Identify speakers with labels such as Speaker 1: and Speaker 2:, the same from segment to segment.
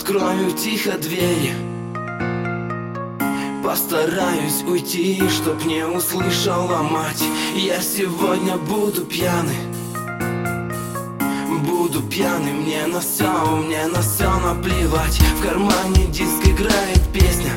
Speaker 1: открою тихо двери. Постараюсь уйти, чтоб не услышала мать. Я сегодня буду пьяный. Буду пьяный, мне на все наплевать. В кармане диск играет песня.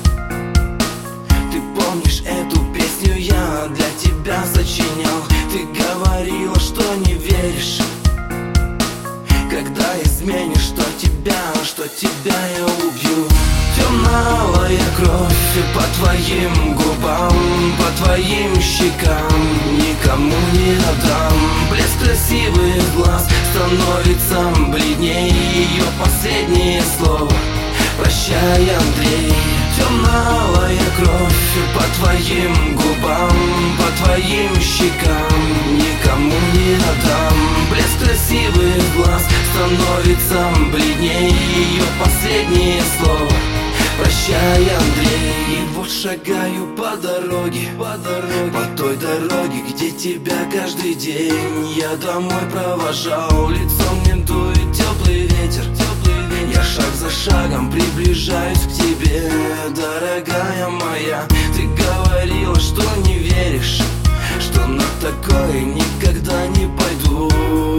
Speaker 1: Ты помнишь эту песню, я для тебя сочинял. Ты говорила, что не веришь, когда изменишь, что тебя я убью. Темная кровь по твоим губам, по твоим щекам никому не отдам. Блеск красивых глаз становится бледней, ее последнее слово «Прощай, Андрей». Темная кровь по твоим губам, по твоим щекам никому не отдам. Блеск красивых глаз становится бледней, ее последнее слово «Прощай, Андрей». И вот шагаю по дороге, по той дороге, где тебя каждый день я домой провожал. Лицом мне дует теплый ветер. Я шаг за шагом приближаюсь к тебе, дорогая моя. Ты говорила, что не веришь, что на такое никогда не пойду.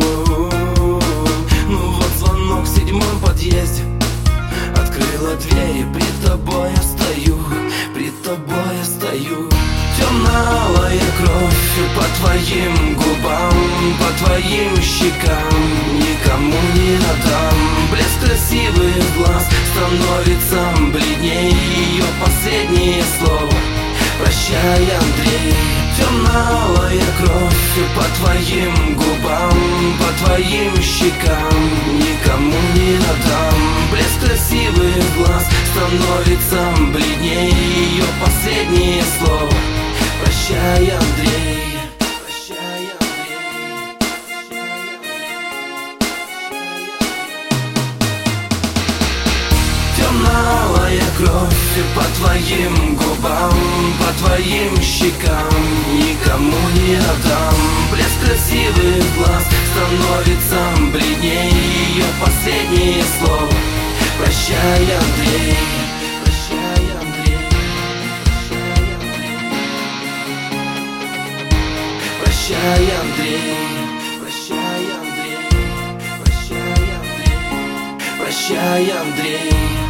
Speaker 1: Ну вот звонок в 7-м подъезде. Открыла дверь, и пред тобой я стою, пред тобой я стою. Темная кровь по твоим губам, по твоим щекам никому не отдам. Блеск красивых глаз становится бледней, ее последнее слово «Прощай, Андрей». Темная кровь по твоим губам, по твоим щекам никому не отдам. Блеск красивых глаз становится бледней, ее последнее слово «Прощай, Андрей». Темная кровь по твоим губам, по твоим щекам никому не отдам. Блеск красивых глаз становится бледней, ее последнее слово «Прощай, Андрей». Прощай, Андрей. Прощай, Андрей. Прощай, Андрей. Прощай, Андрей. Прощай, Андрей.